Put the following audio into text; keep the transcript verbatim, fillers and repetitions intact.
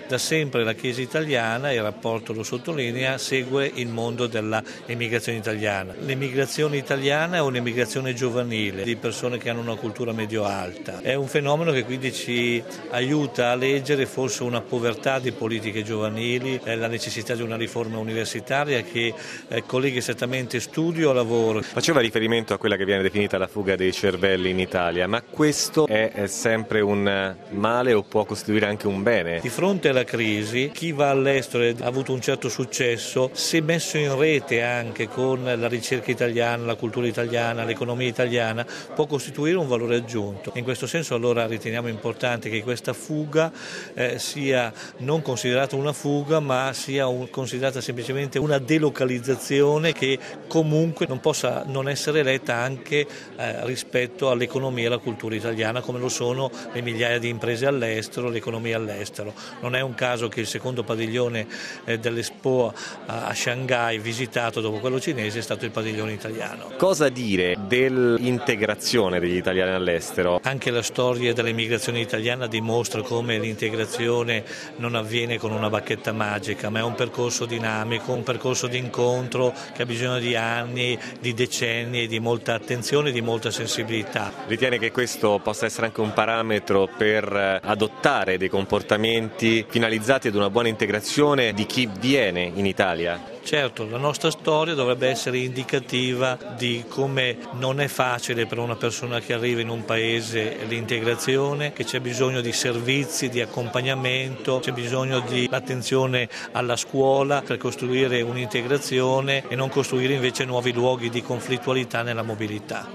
Da sempre la Chiesa italiana, il rapporto lo sottolinea, segue il mondo dell'emigrazione italiana. L'emigrazione italiana è un'emigrazione giovanile, di persone che hanno una cultura medio-alta. È un fenomeno che quindi ci aiuta a leggere forse una povertà di politiche giovanili, la necessità di una riforma universitaria che eh, colleghi strettamente studio a lavoro. Faceva riferimento a quella che viene definita la fuga dei cervelli in Italia, ma questo è, è sempre un male o può costituire anche un bene? Di fronte alla crisi, chi va all'estero e ha avuto un certo successo, se messo in rete anche con la ricerca italiana, la cultura italiana, l'economia italiana, può costituire un valore aggiunto. In questo senso allora riteniamo importante che questa fuga eh, sia non considerata una fuga, ma sia un, considerata semplicemente una delocalizzazione che comunque non possa non essere letta anche eh, rispetto all'economia e alla cultura italiana, come lo sono le migliaia di imprese all'estero, l'economia all'estero. Non è un caso che il secondo padiglione eh, dell'Expo a, a Shanghai, visitato dopo quello cinese, è stato il padiglione italiano. Cosa dire dell'integrazione degli italiani all'estero? Anche la storia dell'immigrazione italiana dimostra come l'integrazione non avviene con una bacchetta magica, ma è un percorso dinamico, un percorso di incontro che ha bisogno di anni, di decenni, di molta attenzione e di molta sensibilità. Ritiene che questo possa essere anche un parametro per adottare dei comportamenti finalizzati ad una buona integrazione di chi viene in Italia? Certo, la nostra storia dovrebbe essere indicativa di come non è facile per una persona che arriva in un paese l'integrazione, che c'è bisogno di servizi, di accompagnamento, c'è bisogno di attenzione alla scuola per costruire un'integrazione e non costruire invece nuovi luoghi di conflittualità nella mobilità.